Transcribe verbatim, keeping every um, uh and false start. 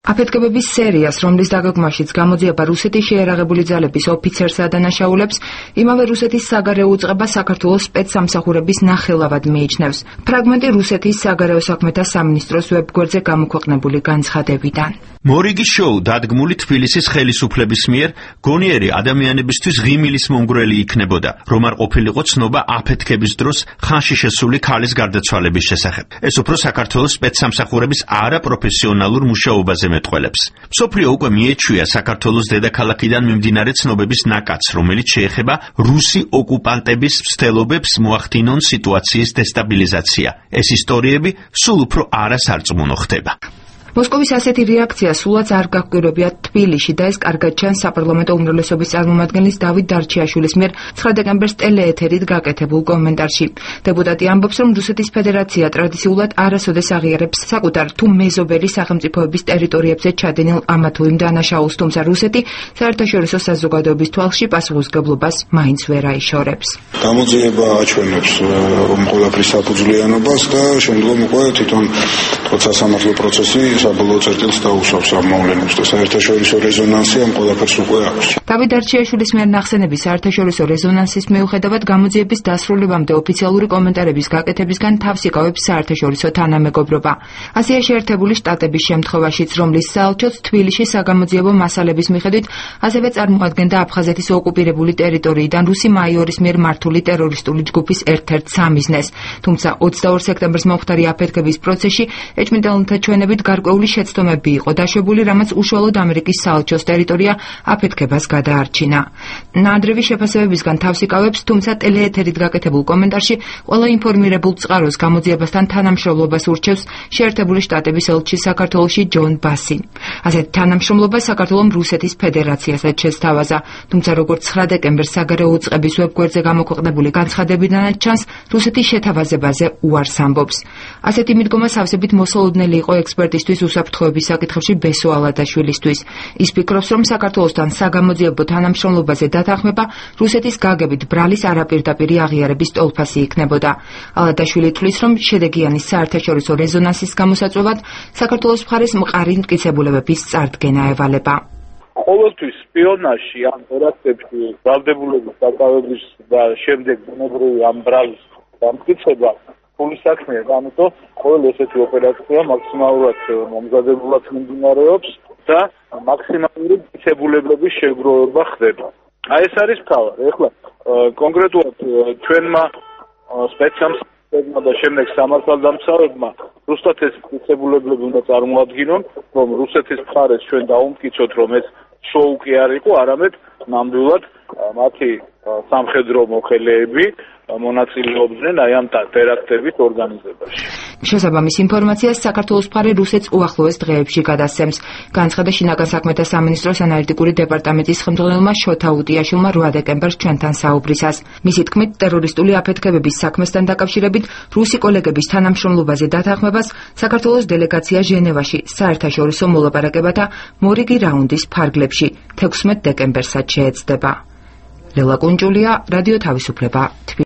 აფეთქებების სერიას, რომლის დაგეგმვაშიც გამოძიება რუსეთის შეიარაღებული ძალების ოფიცერსა დანაშაულებს, იმავე რუსეთის საგარეო უწყება საქართველოს სპეცსამსახურების ნახელავად მიიჩნევს. ფრაგმენტი რუსეთის საგარეო საქმეთა სამინისტროს ვებგვერდზე გამოქვეყნებული განცხადებიდან. მორიგის შოუ დადგმული თბილისის ხელისუფლების მიერ გონიერი ადამიანებისთვის ღიმილის მომგვრელი იქნებოდა, რომ არ ყოფილიყო ცნობა აფეთქების დროს ხანში შესული ქალის გარდაცვალების შესახებ. ეს უფრო საქართველოს სპეცსამსახურების არაპროფესიონალურ მუშაობაზე მეტყველებს. მსოფლიო უკვე მიეჩვია საქართველოს დედაქალაქიდან მიმდინარე ცნობების ნაკადს, რომელიც შეეხება რუსი ოკუპანტების მცდელობებს მოახდინონ სიტუაციის დესტაბილიზაცია. ეს ისტორიები სულ უფრო არასარწმუნო ხდება. მოსკოვის ასეთი რეაქცია სულაც არ გაგვირებია თბილისში და ეს კარგად ჩანს საპარლამენტო უმრავლესობის წარმომადგენლის დავით დარჩიაშვილის მიერ ცხრა დეკემბერს ტელეეთერით გაკეთებულ კომენტარში. დეპუტატი ამბობს, რომ რუსეთის ფედერაცია ტრადიციულად არასოდეს აღიარებს საკუთარ თუ მეზობელი სახელმწიფოების ტერიტორიებზე ჩადენილ ამა თუ იმ დანაშაულს, თუმცა რუსეთი საერთაშორისო საზოგადოების თვალში პასუხისმგებლობას მაინც ვერ აიშორებს. გამოძიება აჩვენებს რომ ყველაფრის საფუძვლიანობას და შემდგომ უკვე თვითონ სასამართლო პროცესი საბოლოო წერტილს დაუსვავს ამ მოვლენებს და საერთაშორისო რეზონანსი ამ ყველაფერს უკვე აქვს. დავით დარჩიაშვილის მიერ ნახსენების საერთაშორისო რეზონანსის მიუხედავად გამოძიების დასრულებამდე ოფიციალური კომენტარების გაკეთებისგან თავს იკავებს საერთაშორისო თანამეგობრობა. ასია შეერთებული შტატების შემთხვევაშიც, რომლის საელჩოც თბილისში საგამოძიებო მასალების მიხედვით ასევე წარმოადგენდა აფხაზეთის ოკუპირებული ტერიტორიიდან რუსი მაიორის მიერ მართული ტერორისტული ჯგუფის ერთ-ერთ სამიზნეს. თუმცა ოცდაორ სექტემბერს მომხდარი აფეთქების პროცესში ეჭვმიტელთა ჩვენებით გარკვეული შეცდომები იყო დაშვებული, რამაც უშუალოდ ამერიკის საელჩოს ტერიტორია აფეთქებას გადაარჩინა. ნადრევი შეფასებებისგან თავს იკავებს, თუმცა ტელეეთერით გაკეთებულ კომენტარში ყველა ინფორმირებულ წყაროს გამოძიებასთან თანამშრომლობას ურჩევს შეერთებული შტატების ელჩი საქართველოში ჯონ ბასი. ასეთ თანამშრომლობას საქართველოს რუსეთის ფედერაციასაც შესთავაზა, თუმცა როგორც ცხრა დეკემბერს საგარეო უწყების ვებგვერდზე გამოქვეყნებული განცხადებიდანაც ჩანს, რუსეთის შეთავაზებაზე უარს ამბობს. ასეთი მიდგომა სავსებით მოსალოდნელი იყო ექსპერტისთვის უსაფრთხოების საკითხებში ბესო ალადაშვილისთვის. ის ფიქრობს, რომ საქართველოსთან საგამოძიებო თანამშრომლობაზე დათანხმება რუსეთის გაგებით ბრალის არაპირდაპირი აღიარების ტოლფასი იქნებოდა. ალადაშვილი თვლის, რომ შედეგიანი საერთაშორისო რეზონანსის გამოსაწვევად საქართველოს მხარეს მყარი მტკიცებულებების წარდგენა ევალება. ყოველთვის სპიონაჟში ან ტერაქტებში ბრალდებულების დაკავების და შემდეგ ბუნებრივი ამ ბრალის დამტკიცება ფული საქმეა, ამიტომ ყოველ ესეთი ოპერაცია მაქსიმალურად მომზადებულად მიმდინარეობს და მაქსიმალური მტკიცებულების შეგროვება ხდება. აი ეს არის თავი. ეხლა კონკრეტულად ჩვენმა სპეცსამსახურებმა და შემდეგ სამართალდამცავებმა რუსთათ ეს მტკიცებულები უნდა წარმოადგინონ, რომ რუსეთის მხარეს ჩვენ დაუმტკიცოთ, რომ ეს შოუ კი არ იყო, არამედ ნამდვილად მათი სამხედრო მოხელეები მონაწილეობდნენ აი ამ ტერაქტების ორგანიზებაში. შესაბამის ინფორმაციას საქართველოს მხარე რუსეთს უახლოეს დღეებში გადასცემს. განცხადა შინაგან საქმეთა სამინისტროს ანალიტიკური დეპარტამენტის ხელმძღვანელმა შოთა უტიაშვილმა რვა დეკემბერს ჩვენთან საუბრისას. მისი თქმით, ტერორისტული აფეთქებების საქმესთან დაკავშირებით რუსი კოლეგების თანამშრომლობაზე დათანხმებას საქართველოს დელეგაცია ჟენევაში საერთაშორისო მოლაპარაკებათა მორიგი რაუნდის ფარგლებში თექვსმეტ დეკემბერსაც შეეცდება. ლელა კუნჯულია, რადიო თავისუფლება.